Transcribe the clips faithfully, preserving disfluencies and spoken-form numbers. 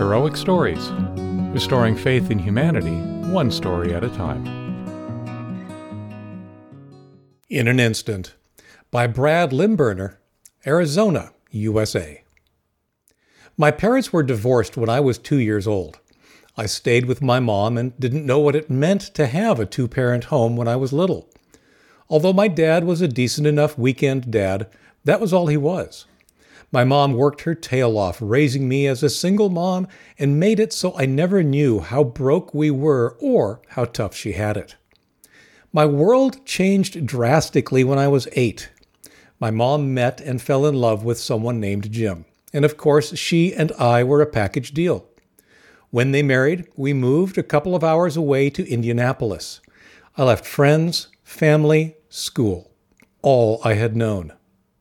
Heroic Stories, restoring faith in humanity, one story at a time. In an Instant, by Brad Limburner, Arizona, U S A. My parents were divorced when I was two years old. I stayed with my mom and didn't know what it meant to have a two-parent home when I was little. Although my dad was a decent enough weekend dad, that was all he was. My mom worked her tail off raising me as a single mom and made it so I never knew how broke we were or how tough she had it. My world changed drastically when I was eight. My mom met and fell in love with someone named Jim, and of course she and I were a package deal. When they married, we moved a couple of hours away to Indianapolis. I left friends, family, school, all I had known.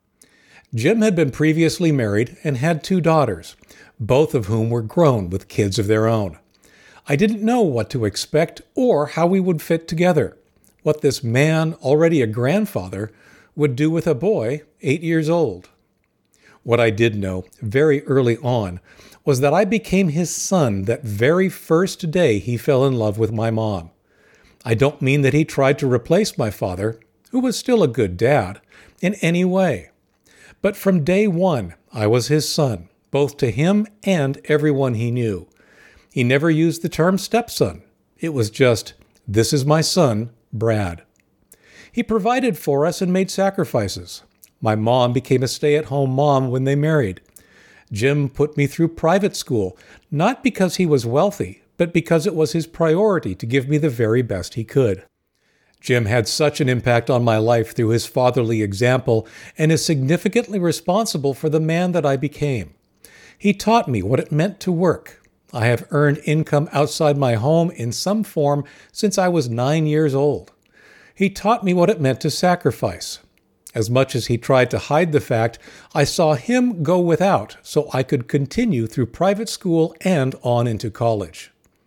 Jim had been previously married and had two daughters, both of whom were grown with kids of their own. I didn't know what to expect or how we would fit together, what this man, already a grandfather, would do with a boy eight years old. What I did know very early on was that I became his son that very first day he fell in love with my mom. I don't mean that he tried to replace my father, who was still a good dad, in any way. But from day one, I was his son, both to him and everyone he knew. He never used the term stepson. It was just, "This is my son, Brad." He provided for us and made sacrifices. My mom became a stay-at-home mom when they married. Jim put me through private school, not because he was wealthy, but because it was his priority to give me the very best he could. Jim had such an impact on my life through his fatherly example and is significantly responsible for the man that I became. He taught me what it meant to work. I have earned income outside my home in some form since I was nine years old. He taught me what it meant to sacrifice. As much as he tried to hide the fact, I saw him go without so I could continue through private school and on into college.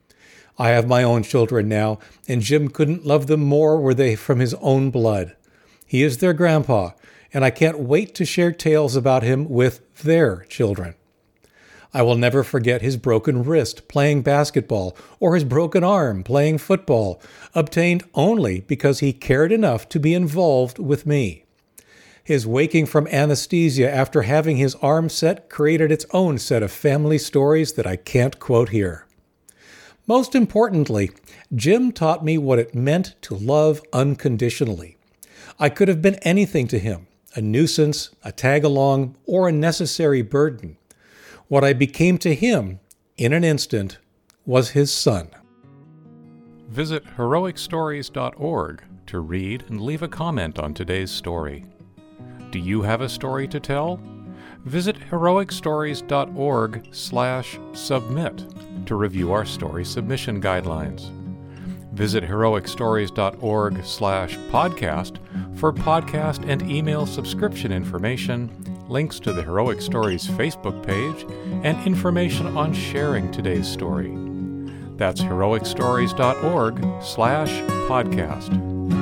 I have my own children now, and Jim couldn't love them more were they from his own blood. He is their grandpa, and I can't wait to share tales about him with their children. I will never forget his broken wrist playing basketball or his broken arm playing football, obtained only because he cared enough to be involved with me. His waking from anesthesia after having his arm set created its own set of family stories that I can't quote here. Most importantly, Jim taught me what it meant to love unconditionally. I could have been anything to him, a nuisance, a tag-along, or a necessary burden. What I became to him, in an instant, was his son. Visit heroic stories dot org to read and leave a comment on today's story. Do you have a story to tell? Visit heroic stories dot org slash submit to review our story submission guidelines. Visit heroic stories dot org slash podcast for podcast and email subscription information, links to the Heroic Stories Facebook page, and information on sharing today's story. That's heroic stories dot org slash podcast.